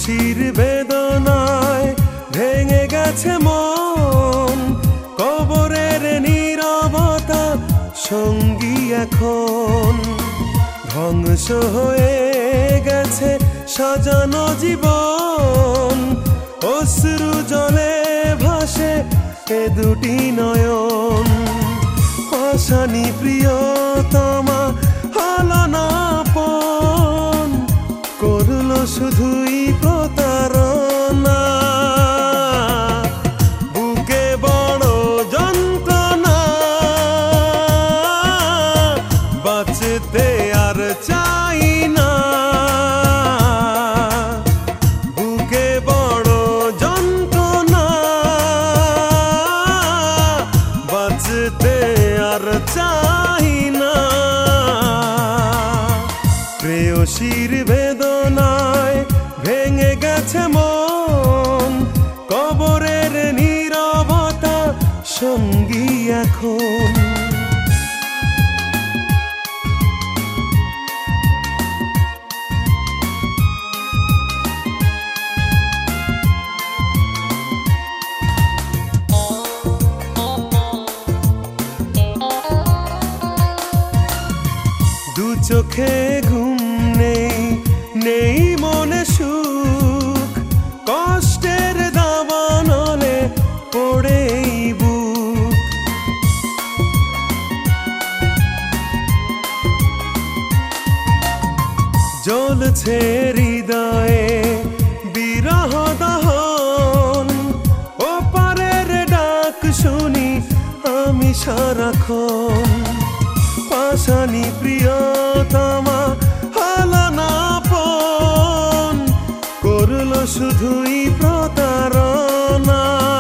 প্রেয়সীর বেদনায় ভেঙে গেছে মন, কবরের নীরবতা সঙ্গী এখন। ধ্বংস হয়ে গেছে সাজানো জীবন, অশ্রু জলে ভাসে এ দুটি নয়ন। পাশানি প্রিয়তমা হলো না আপন, করলো শুধুই প্রতারণা। বুকে বড় যন্ত্রণা, বাঁচতে আর চাই না। বুকে বড় যন্ত্রণা, বাঁচতে আর চাই না। প্রেয়সীর বেদনায় ভেঙে গেছে মন, কবরের নীরবতা সঙ্গী এখন। দু চোখে ঘুম নেই, নেই মনে সুখ, কষ্টের দাবানলে পড়েই বুক। জ্বলছে হৃদয়ে বিরহ দহন, ওপারের ডাক শুনি আমি সারাক্ষণ। পাশানি প্রিয়তমা হলো না আপন, করলো শুধুই প্রতারণা।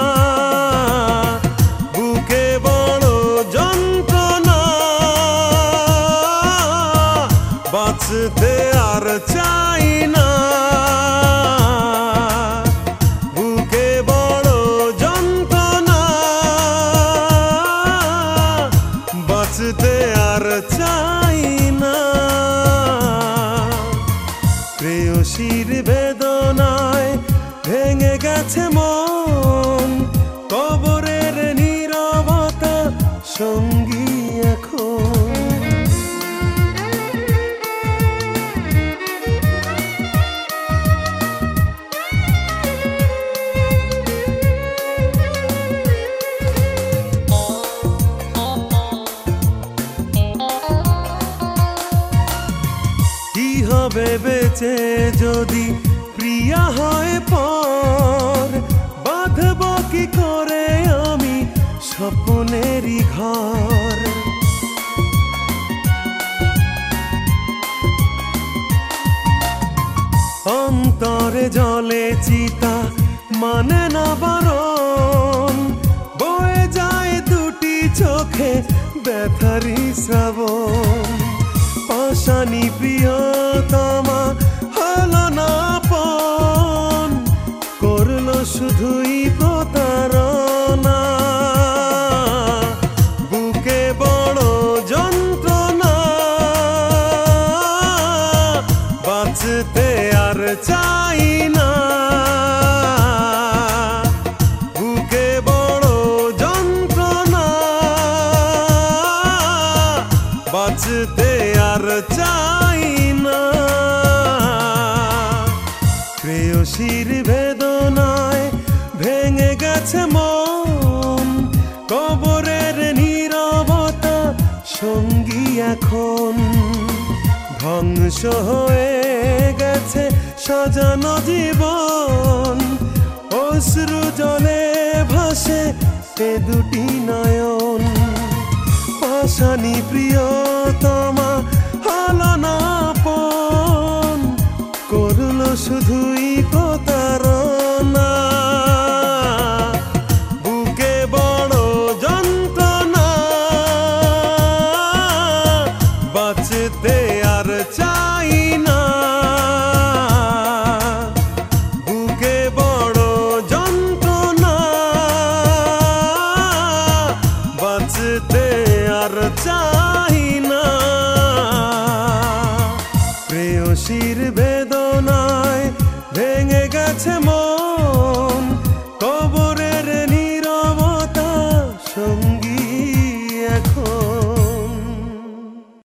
বুকে বড় যন্ত্রণা, বাঁচতে আর চাই না। বুকে বড় যন্ত্রণা, বাঁচতে আর চাই না। প্রেয়সীর বেদনায় ভেঙে গেছে মন, কবরের নীরবতা সঙ্গী এখন। কি হবে বেঁচে যদি প্রিয়া হয় পর, বাঁধব কি করে আমি স্বপ্নেরই ঘর। অন্তরে জলে চিতা মানে না বারণ, বয়ে যায় দুটি চোখে ব্যথারি শ্রাবণ। পাশানি প্রিয়তমা হলো না আপন, করলো শুধুই প্রতারণা। বুকে বড় যন্ত্রণা, বাঁচতে আর চাই না। বুকে বড় যন্ত্রণা, বাঁচতে আর চাই না। প্রেয়সীর বেদনায় ভেঙে গেছে মন, কবরের নীরবতা সঙ্গী এখন। ধ্বংস হয়ে গেছে সাজানো জীবন, অশ্রু জলে ভাসে এ দুটি নয়ন। পাশানি প্রিয়তমা হলো